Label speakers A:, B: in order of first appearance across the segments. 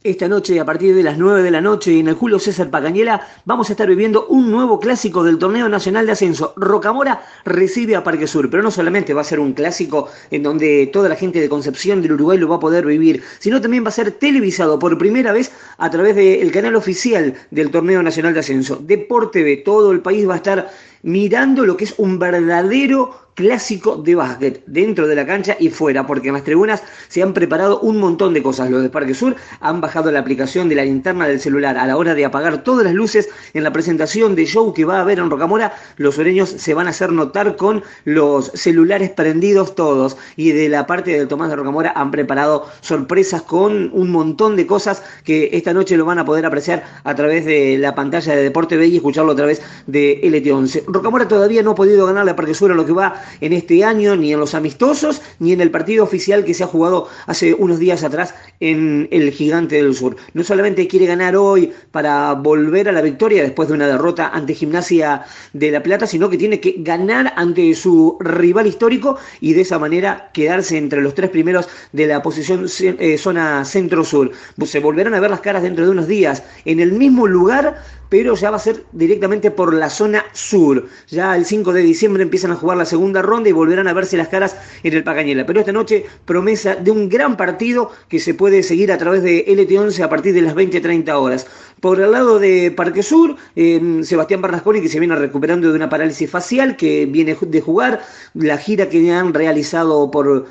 A: Esta noche, a partir de las 9 de la noche, en el Julio César Pacañela, vamos a estar viviendo un nuevo clásico del Torneo Nacional de Ascenso. Rocamora recibe a Parque Sur, pero no solamente va a ser un clásico en donde toda la gente de Concepción del Uruguay lo va a poder vivir, sino también va a ser televisado por primera vez a través del canal oficial del Torneo Nacional de Ascenso. Deporte TV, todo el país va a estar mirando lo que es un verdadero clásico de básquet, dentro de la cancha y fuera, porque en las tribunas se han preparado un montón de cosas. Los de Parque Sur han bajado la aplicación de la linterna del celular a la hora de apagar todas las luces en la presentación de show que va a haber en Rocamora. Los sureños se van a hacer notar con los celulares prendidos todos, y de la parte del Tomás de Rocamora han preparado sorpresas con un montón de cosas que esta noche lo van a poder apreciar a través de la pantalla de Deporte B y escucharlo a través de LT11. Rocamora todavía no ha podido ganarle a Parque Sur a lo que va en este año, ni en los amistosos, ni en el partido oficial que se ha jugado hace unos días atrás en el Gigante del Sur. No solamente quiere ganar hoy para volver a la victoria después de una derrota ante Gimnasia de La Plata, sino que tiene que ganar ante su rival histórico y de esa manera quedarse entre los tres primeros de la posición zona centro-sur. Se volverán a ver las caras dentro de unos días en el mismo lugar, pero ya va a ser directamente por la zona sur. Ya el 5 de diciembre empiezan a jugar la segunda ronda y volverán a verse las caras en el Pacañela. Pero esta noche, promesa de un gran partido que se puede seguir a través de LT11 a partir de las 20:30 horas. Por el lado de Parque Sur, Sebastián Bernasconi, que se viene recuperando de una parálisis facial, que viene de jugar. La gira que han realizado por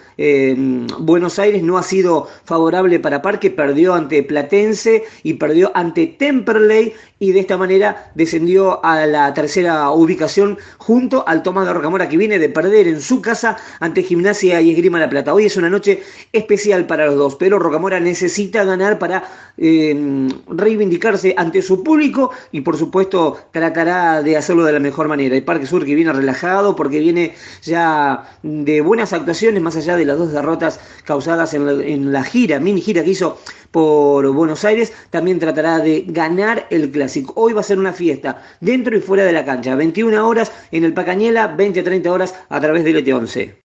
A: Buenos Aires no ha sido favorable para Parque, perdió ante Platense y perdió ante Temperley, y de esta manera descendió a la tercera ubicación junto al Tomás de Rocamora, que viene de perder en su casa ante Gimnasia y Esgrima La Plata. Hoy es una noche especial para los dos, pero Rocamora necesita ganar para reivindicarse ante su público y por supuesto tratará de hacerlo de la mejor manera. El Parque Sur, que viene relajado porque viene ya de buenas actuaciones, más allá de las dos derrotas causadas en la gira, mini gira que hizo por Buenos Aires, también tratará de ganar el clásico. Hoy va a ser una fiesta dentro y fuera de la cancha, 21 horas en el Pacañela, 20-30 horas a través del LT11.